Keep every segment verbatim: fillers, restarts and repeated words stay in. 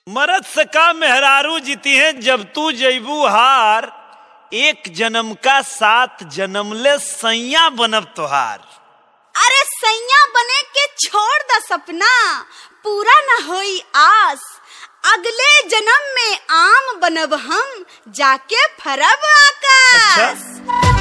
मरद से का मेहरारू जीती है जब तू जैबू हार, एक जन्म का सात जन्म ले सैया बनब तोहार। अरे सैया बने के छोड़ द सपना, पूरा न होई आस, अगले जन्म में आम बनब हम, जाके फरब आकाश। अच्छा?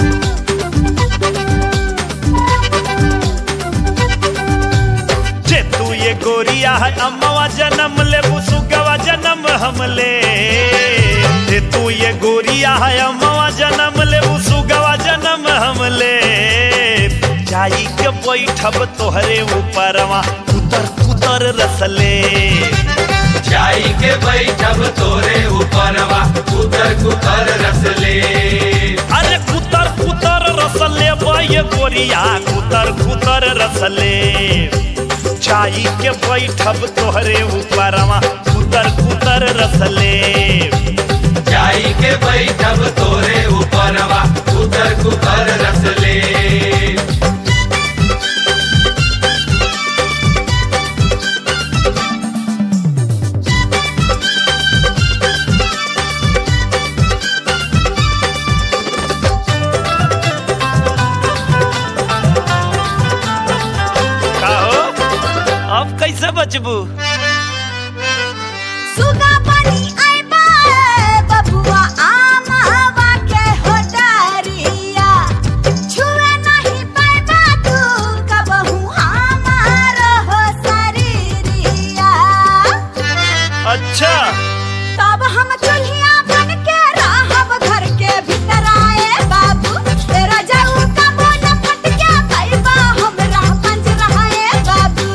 जे तू ये गोरिया है अम्मवा जन्म ले बुसुगवा जन्म हमले, जे तू ये गोरिया है अम्मवा जन्म ले बुसुगवा जन्म हमले, जाई के बैठब तोहरे ऊपरवा कुतर कुतर रसले, जाई के बैठब तोरे ऊपरवा कुतर कुतर रसले। अरे कुतर कुतर रसले ये गोरिया कुतर कुतर रसले, जाई के बैठब तोहरे ऊपरवा कुतर कुतर रसले, जाई के बैठब तोरे ऊपरवा कुतर कुतर रसले। कैसे बचबू? सुगा पानी आइबा बबुआ आम हवा के हो डरिया, छुए नहीं पाइबा तू कबहू हमार हो शरीरिया। अच्छा तब हम चूल्हिया बन के रहब घर के भीतर आए बाबू, तेरा जाऊ का मोन फट के पाइबा हमरा पंजराए बाबू।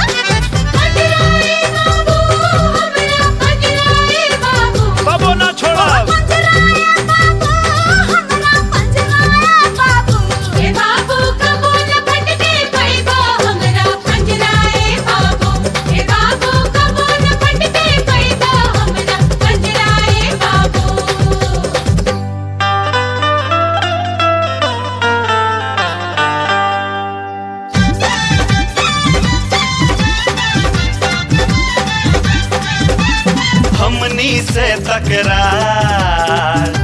बाबू ना छोड़ा हमनी से तकरार,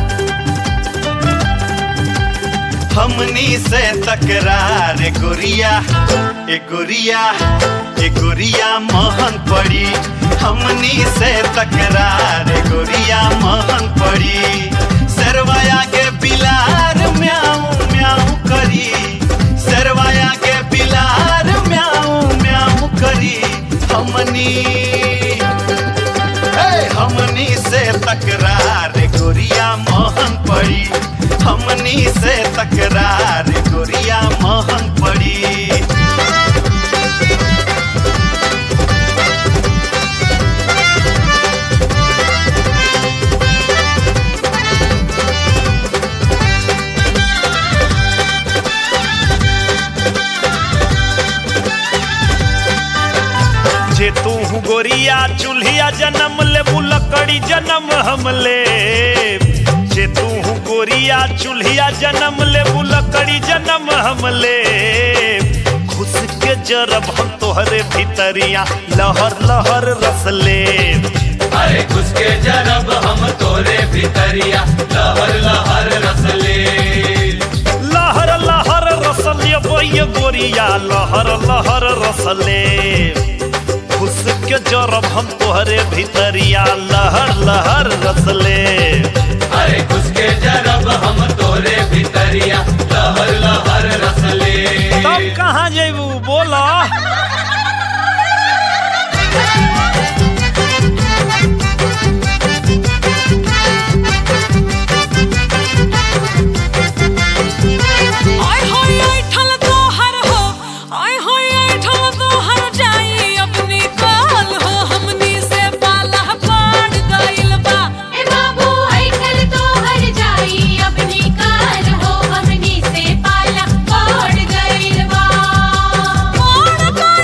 हमनी से तकरार ए गुरिया ए गुरिया ए गुरिया महंग पड़ी, हमनी से तकरार ए गुरिया महंग पड़ी, सरवाया के बिलार म्याऊ म्याऊ करी, सरवाया के बिलार म्याऊ म्याऊ करी, हमनी हमनी से तकरार गोरिया महंग पड़ी, हमनी से तकरार गोरिया महंग पड़ी। जे तू गोरिया चूल्हिया जन्म ले बुलकड़ी जन्म हमले, जे तू गोरिया चूल्हिया जन्म ले बुलकड़ी जन्म हमले, घुस के जरब हम तोहरे भीतरिया लहर लहर रसले, अरे घुस के जरब हम तोरे भीतरिया लहर लहर रसले, लहर लहर रसले ये गोरिया लहर लहर रसले, घुस के जरब हम तोहरे भीतरिया लहर लहर रसले, अरे घुस के जरब हम तोरे भीतरिया लहर लहर रसले। तब कहाँ जेबू बोला? पाला पड़ गइल बा।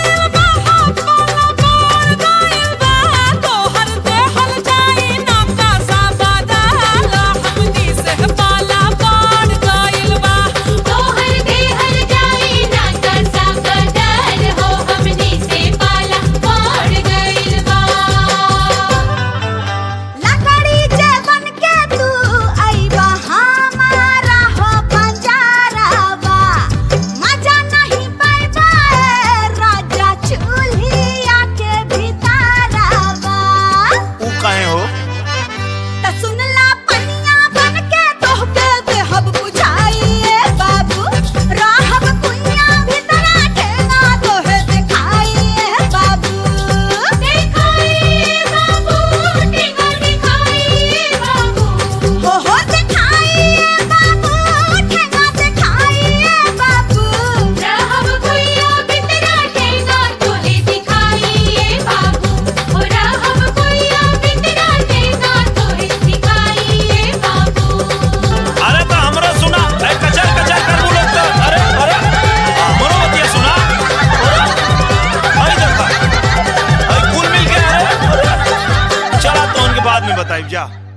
चला तो उनके बाद में बताइब जा।